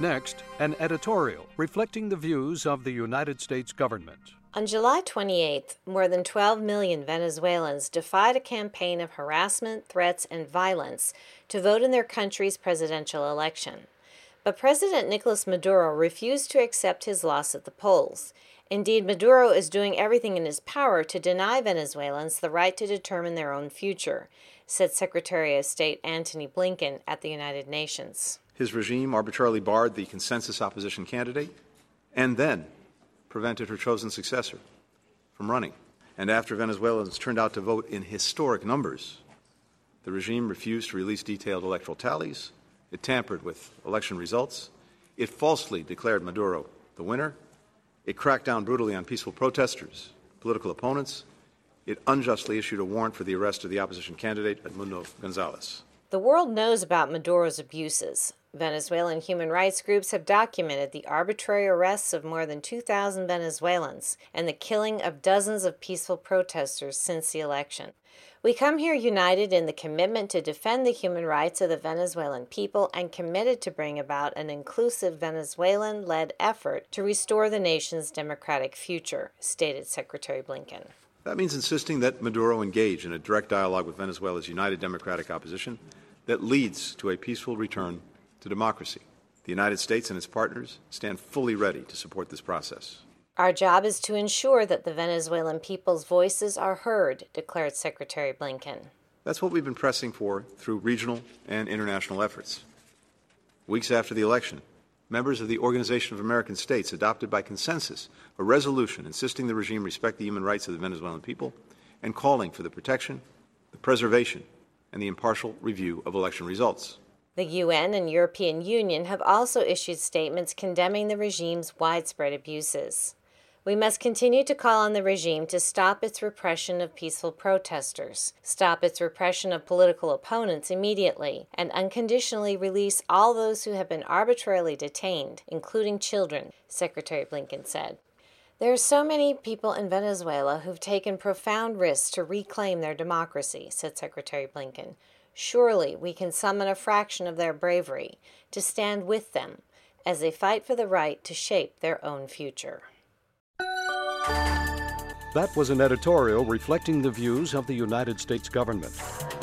Next, an editorial reflecting the views of the United States government. On July 28th, more than 12 million Venezuelans defied a campaign of harassment, threats, and violence to vote in their country's presidential election. But President Nicolas Maduro refused to accept his loss at the polls. Indeed, Maduro is doing everything in his power to deny Venezuelans the right to determine their own future, said Secretary of State Antony Blinken at the United Nations. His regime arbitrarily barred the consensus opposition candidate and then prevented her chosen successor from running. And after Venezuelans turned out to vote in historic numbers, the regime refused to release detailed electoral tallies. It tampered with election results. It falsely declared Maduro the winner. It cracked down brutally on peaceful protesters, political opponents. It unjustly issued a warrant for the arrest of the opposition candidate, Edmundo Gonzalez. The world knows about Maduro's abuses. Venezuelan human rights groups have documented the arbitrary arrests of more than 2,000 Venezuelans and the killing of dozens of peaceful protesters since the election. We come here united in the commitment to defend the human rights of the Venezuelan people and committed to bring about an inclusive Venezuelan-led effort to restore the nation's democratic future, stated Secretary Blinken. That means insisting that Maduro engage in a direct dialogue with Venezuela's united democratic opposition that leads to a peaceful return to democracy. The United States and its partners stand fully ready to support this process. Our job is to ensure that the Venezuelan people's voices are heard, declared Secretary Blinken. That's what we've been pressing for through regional and international efforts. Weeks after the election, members of the Organization of American States adopted by consensus a resolution insisting the regime respect the human rights of the Venezuelan people and calling for the protection, the preservation, and the impartial review of election results. The UN and European Union have also issued statements condemning the regime's widespread abuses. We must continue to call on the regime to stop its repression of peaceful protesters, stop its repression of political opponents immediately, and unconditionally release all those who have been arbitrarily detained, including children, Secretary Blinken said. There are so many people in Venezuela who've taken profound risks to reclaim their democracy, said Secretary Blinken. Surely we can summon a fraction of their bravery to stand with them as they fight for the right to shape their own future. That was an editorial reflecting the views of the United States government.